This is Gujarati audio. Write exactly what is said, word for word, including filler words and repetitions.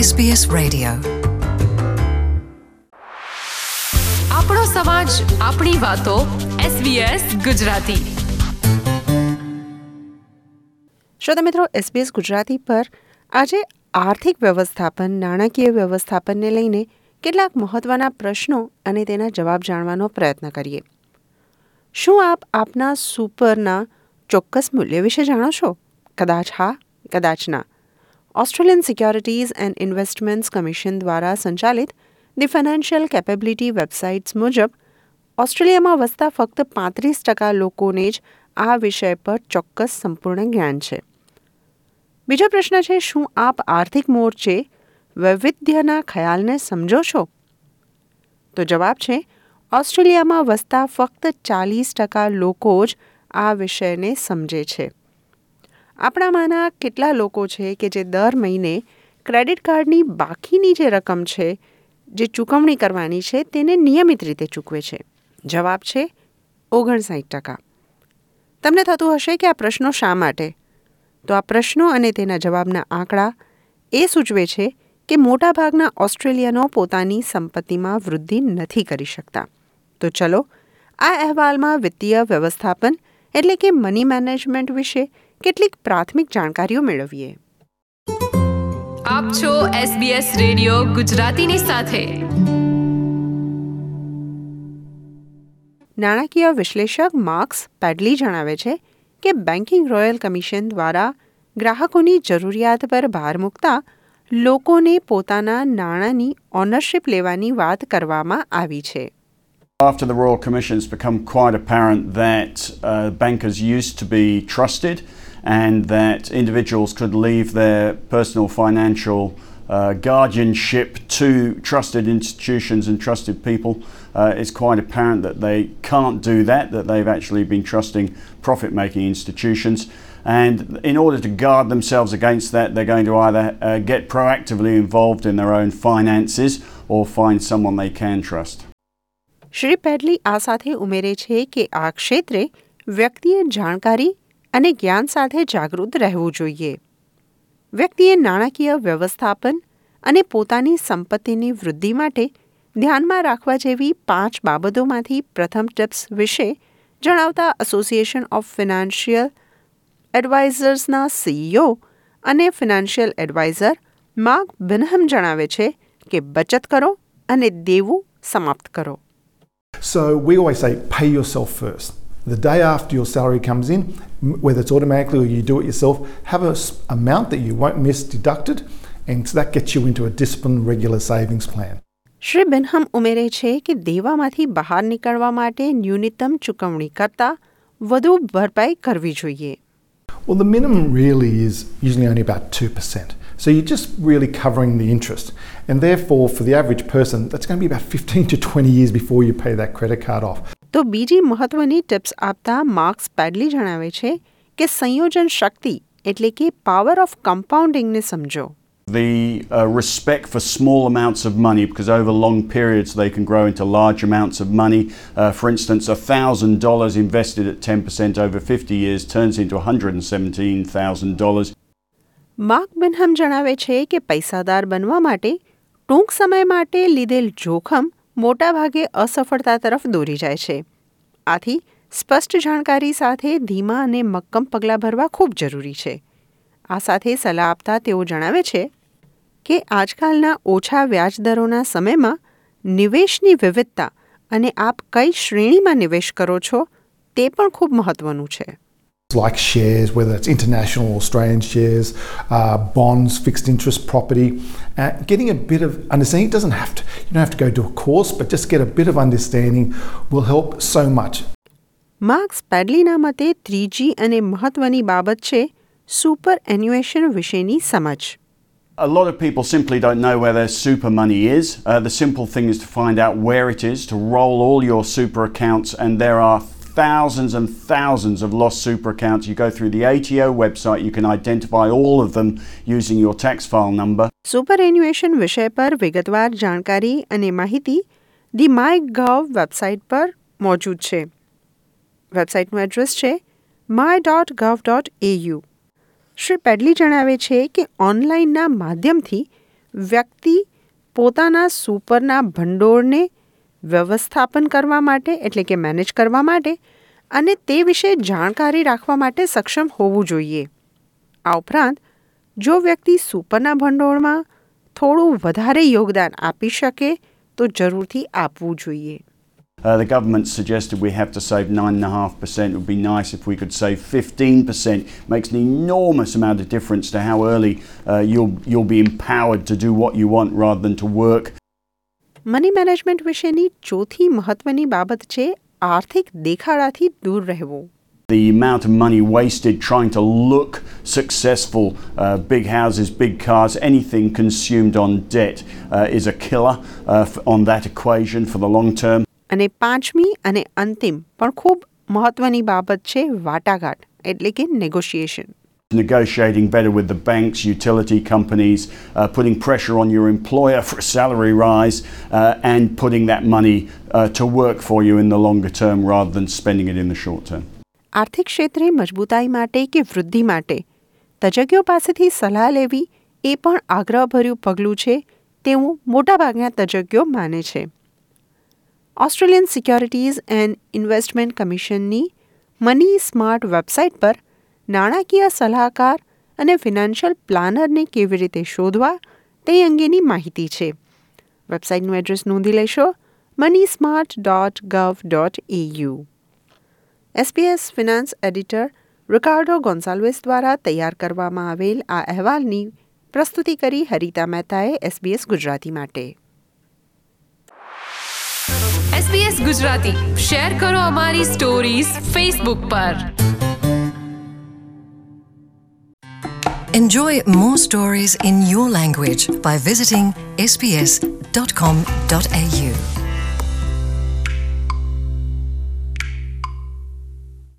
S B S radio. આપણો સમાજ, આપણી વાતો. S B S Gujarati. શ્રોતા મિત્રો, એસ બી એસ ગુજરાતી પર આજે આર્થિક વ્યવસ્થાપન, નાણાકીય વ્યવસ્થાપનને લઈને કેટલાક મહત્વના પ્રશ્નો અને તેના જવાબ જાણવાનો પ્રયત્ન કરીએ. શું આપ આપના સુપરના ચોક્કસ મૂલ્ય વિશે જાણો છો? કદાચ હા, કદાચ ના. Australian Securities and Investments Commission દ્વારા સંચાલિત ધી ફાઇનાન્શિયલ કેપેબિલિટી વેબસાઇટ્સ મુજબ ઓસ્ટ્રેલિયામાં વસતા ફક્ત પાંત્રીસ ટકા લોકોને જ આ વિષય પર ચોક્કસ સંપૂર્ણ જ્ઞાન છે. બીજો પ્રશ્ન છે, શું આપ આર્થિક મોરચે વૈવિધ્યના ખ્યાલને સમજો છો? તો જવાબ છે, ઓસ્ટ્રેલિયામાં વસતા ફક્ત ચાલીસ ટકા લોકો જ આ વિષયને સમજે છે. આપણામાંના કેટલા લોકો છે કે જે દર મહિને ક્રેડિટ કાર્ડની બાકીની જે રકમ છે, જે ચૂકવણી કરવાની છે, તેને નિયમિત રીતે ચૂકવે છે? જવાબ છે ઓગણસાઠ ટકા. તમને થતું હશે કે આ પ્રશ્નો શા માટે? તો આ પ્રશ્નો અને તેના જવાબના આંકડા એ સૂચવે છે કે મોટાભાગના ઓસ્ટ્રેલિયનો પોતાની સંપત્તિમાં વૃદ્ધિ નથી કરી શકતા. તો ચલો આ અહેવાલમાં વિત્તીય વ્યવસ્થાપન એટલે કે મની મેનેજમેન્ટ વિશે કેટલીક પ્રાથમિક જાણકારીઓ મેળવીએ. આપ છો એસ બી એસ રેડિયો ગુજરાતીની સાથે. નાણાકીય વિશ્લેષક માર્કસ પેડલી જણાવે છે કે બેન્કિંગ રોયલ કમિશન દ્વારા ગ્રાહકોની જરૂરિયાત પર ભાર મૂકતા લોકોને પોતાના નાણાંની ઓનરશિપ લેવાની વાત કરવામાં આવી છે. After the Royal Commission, it's become quite apparent that uh, bankers used to be trusted and that individuals could leave their personal financial uh, guardianship to trusted institutions and trusted people. Uh, it's quite apparent that they can't do that, that they've actually been trusting profit-making institutions. And in order to guard themselves against that, they're going to either uh, get proactively involved in their own finances or find someone they can trust. Shri પેડલી આ સાથે ઉમેરે છે કે આ ક્ષેત્રે વ્યક્તિએ જાણકારી અને જ્ઞાન સાથે જાગૃત રહેવું જોઈએ. વ્યક્તિએ નાણાકીય વ્યવસ્થાપન અને પોતાની સંપત્તિની વૃદ્ધિ માટે ધ્યાનમાં રાખવા જેવી પાંચ બાબતોમાંથી પ્રથમ ટિપ્સ વિશે જણાવતા એસોસિએશન ઓફ ફિનાન્શિયલ એડવાઇઝર્સના સીઈઓ અને ફિનાન્શિયલ એડવાઇઝર માર્ક બિનહમ જણાવે છે કે બચત કરો અને દેવું સમાપ્ત કરો. So we always say pay yourself first. The day after your salary comes in, whether it's automatically or you do it yourself, have an amount that you won't miss deducted, and so that gets you into a disciplined regular savings plan. Shri બિનહમ ઉમેરે છે કે દેવામાંથી બહાર નીકળવા માટે ન્યૂનતમ ચૂકવણી કરતાં વધુ ભરપાઈ કરવી જોઈએ. Well, the minimum really is usually only about two percent. So you're just really covering the interest. And therefore, for the average person, that's going to be about fifteen to twenty years before you pay that credit card off. તો બીજી મહત્વની ટિપ્સ આપતા માર્ક્સ પેડલી જણાવે છે કે સંયોજન શક્તિ એટલે કે પાવર ઓફ કમ્પાઉન્ડિંગને સમજો. The uh, respect for small amounts of money, because over long periods they can grow into large amounts of money. Uh, for instance, one thousand dollars invested at ten percent over fifty years turns into one hundred seventeen thousand dollars. Mark Bingham જણાવે છે કે પૈસાદાર બનવા માટે ટૂંક સમય માટે લીધેલ જોખમ મોટાભાગે અસફળતા તરફ દોરી જાય છે. આથી સ્પષ્ટ જાણકારી સાથે ધીમા અને મક્કમ પગલાં ભરવા ખૂબ જરૂરી છે. આ સાથે સલાહ આપતા તેઓ જણાવે છે કે આજકાલના ઓછા વ્યાજદરોના સમયમાં નિવેશની વિવિધતા અને આપ કઈ શ્રેણીમાં નિવેશ કરો છો તે પણ ખૂબ મહત્વનું છે. Like shares, whether it's international or Australian shares, uh, bonds, fixed interest property, uh, getting a bit of understanding. It doesn't have to, you don't have to go to a course, but just get a bit of understanding will help so much. Marcus પેડલીના મતે ત્રીજી અને મહત્વની બાબત છે સુપર એન્યુએશન વિશેની સમજ. A lot of people simply don't know where their super money is. Uh, the simple thing is to find out where it is, to roll all your super accounts, and there are thousands and thousands of lost super accounts. You go through the A T O website, you can identify all of them using your tax file number. સુપરએન્યુએશન વિષય પર વિગતવાર જાણકારી અને માહિતી ધી માય ગવ વેબસાઇટ પર મૌજૂદ છે. વેબસાઇટનું એડ્રેસ છે my dot gov dot A U. Shri Padley જણાવે છે કે ઓનલાઇનના માધ્યમથી વ્યક્તિ પોતાના સુપરના ભંડોળને વ્યવસ્થાપન કરવા માટે એટલે કે મેનેજ કરવા માટે અને તે વિશે જાણકારી રાખવા માટે સક્ષમ હોવું જોઈએ. આ ઉપરાંત જો વ્યક્તિ સુપરના ભંડોળમાં થોડું વધારે યોગદાન આપી શકે તો જરૂરથી આપવું જોઈએ. Uh, the government suggested we have to save nine point five percent. It would be nice if we could save fifteen percent. Makes an enormous amount of difference to how early uh, you'll, you'll be empowered to do what you want rather than to work. Money management વિશેની ચોથી મહત્વની બાબત છે આર્થિક દેખાડાથી દૂર રહેવું. The amount of money wasted trying to look successful, uh, big houses, big cars, anything consumed on debt uh, is a killer uh, f- on that equation for the long term. અને પાંચમી અને અંતિમ પણ ખૂબ મહત્વની બાબત છે વાટાઘાટ એટલે કે negotiation. Negotiating better with the banks, utility companies, uh, putting pressure on your employer for a salary rise uh, and putting that money uh, to work for you in the longer term rather than spending it in the short term. આર્થિક ક્ષેત્રે મજબૂતાઈ માટે કે વૃદ્ધિ માટે તજજ્ઞો પાસેથી સલાહ લેવી એ પણ આગ્રહભર્યું પગલું છે તેવું મોટાભાગના તજજ્ઞો માને છે. ઓસ્ટ્રેલિયન સિક્યોરિટીઝ એન્ડ ઇન્વેસ્ટમેન્ટ કમિશનની મની સ્માર્ટ વેબસાઇટ પર નાણાકીય સલાહકાર અને ફિનાન્શિયલ પ્લાનરને કેવી રીતે શોધવા તે અંગેની માહિતી છે. વેબસાઇટનું એડ્રેસ નોંધી લેશો money smart dot gov dot AU. SBS finance editor Ricardo Gonsalves દ્વારા તૈયાર કરવામાં આવેલ આ અહેવાલની પ્રસ્તુતિ કરી હરિતા મહેતાએ એસબીએસ ગુજરાતી માટે. એસબીએસ ગુજરાતી શેર કરો અમારી સ્ટોરીઝ ફેસબુક પર. Enjoy more stories in your language by visiting s b s dot com dot a u.